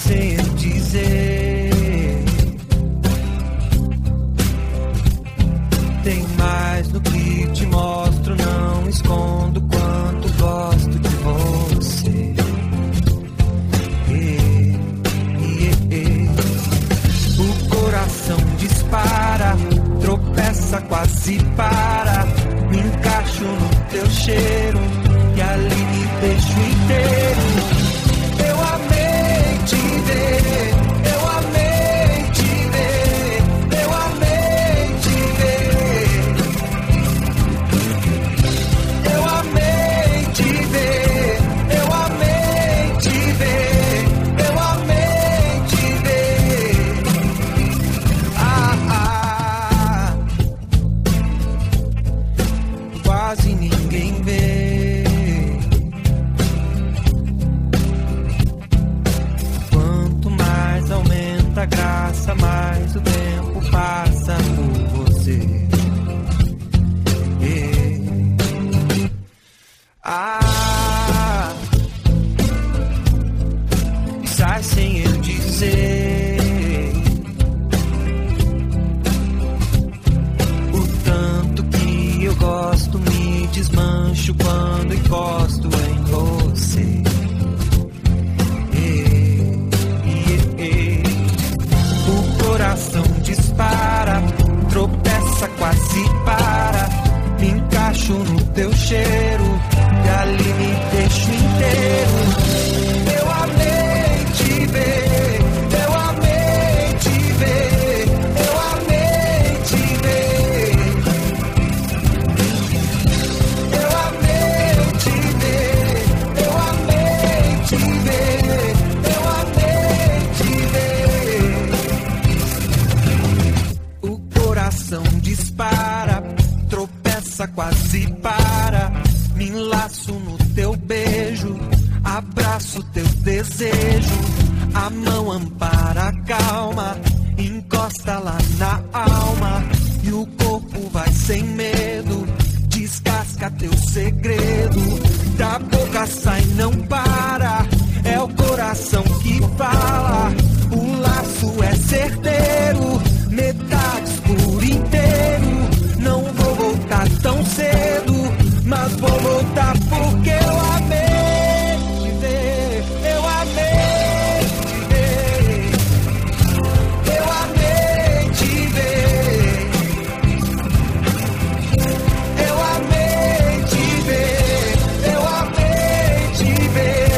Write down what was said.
sem eu dizer. Tem mais no que te mostro, não escondo quanto gosto de você. O coração dispara, tropeça, quase para. Me encaixo no teu cheiro e ali me deixo inteiro. Eu amei te ver, eu amei te ver, eu amei te ver. Eu amei te ver, eu amei te ver, eu amei te ver. Quase ninguém vê. Quanto mais aumenta a graça, mais o tempo passa por você. Sai sem eu dizer o tanto que eu gosto, me desmancho quando encosto em você. O coração dispara, tropeça, quase para. Me encaixo no teu cheiro e ali me deixo inteiro. Eu amei te ver, eu amei te ver, eu amei te ver. Eu amei te ver, eu amei te ver, eu amei te ver. O coração dispara, tropeça, quase para. Me enlaço no teu beijo, abraço teu desejo. A mão ampara a calma, encosta lá na alma. E o corpo vai sem medo, descasca teu segredo. Da boca sai, não para, é o coração que fala. O laço é certeiro, metades por inteiro. Não vou voltar tão cedo, mas vou voltar porque eu amei te ver, eu amei te ver, eu amei te ver, eu amei te ver, eu amei te ver.